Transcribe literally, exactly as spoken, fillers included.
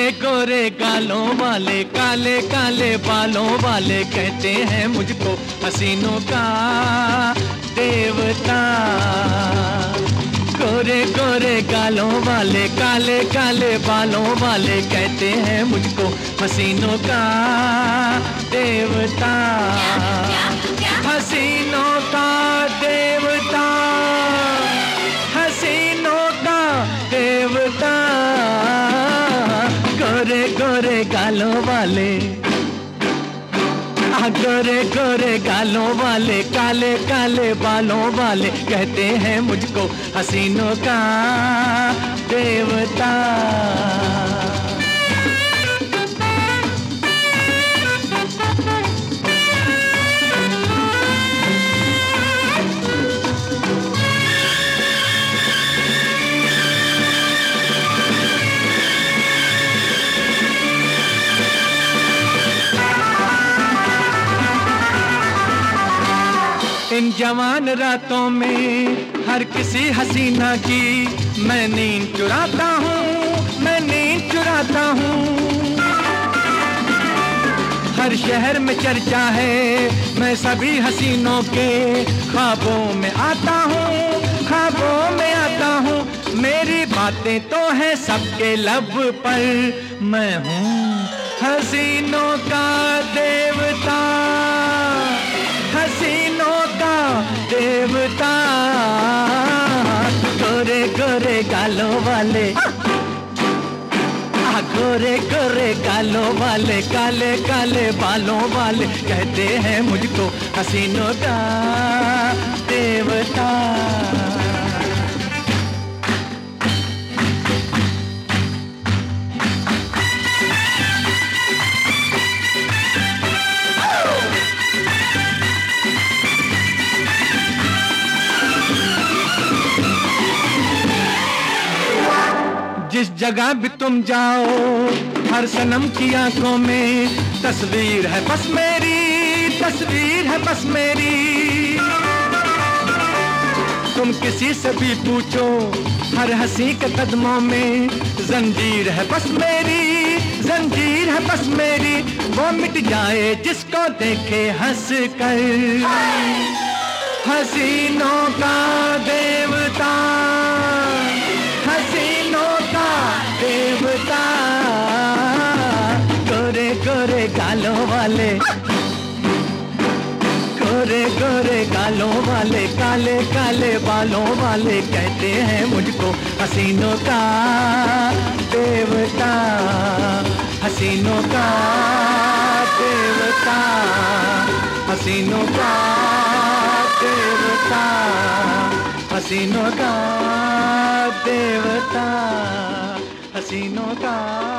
गोरे गालों वाले, काले काले बालों वाले कहते हैं मुझको हसीनों का देवता। गोरे गोरे गालों वाले, काले काले बालों वाले कहते हैं मुझको हसीनों का देवता। हसीनों का देवता, हसीनों का देवता। गोरे गोरे गालों वाले, गोरे गोरे गालों वाले, काले काले बालों वाले कहते हैं मुझको हसीनों का देवता। इन जवान रातों में हर किसी हसीना की मैं नींद चुराता हूँ, मैं नींद चुराता हूँ। हर शहर में चर्चा है, मैं सभी हसीनों के ख्वाबों में आता हूँ, ख्वाबों में आता हूँ। मेरी बातें तो हैं सबके लब पर, मैं हूँ हसीनों का देवता, हसीनों का देवता। गोरे गोरे गालों वाले, गोरे गोरे गालों वाले, काले काले बालों वाले कहते हैं मुझको हसीनों का देवता। जिस जगह भी तुम जाओ, हर सनम की आंखों में तस्वीर है बस मेरी, तस्वीर है बस मेरी। तुम किसी से भी पूछो, हर हंसी के कदमों में जंजीर है बस मेरी, जंजीर है बस मेरी। वो मिट जाए जिसको देखे हंस कर, हसीनों का देवता, हसीनों का देवता। गोरे गोरे गालों वाले, गोरे गोरे गालों वाले, काले काले बालों वाले कहते हैं मुझको हसीनों का देवता, हसीनों का देवता, हसीनों का देवता, हसीनों का देवता, हसीनों का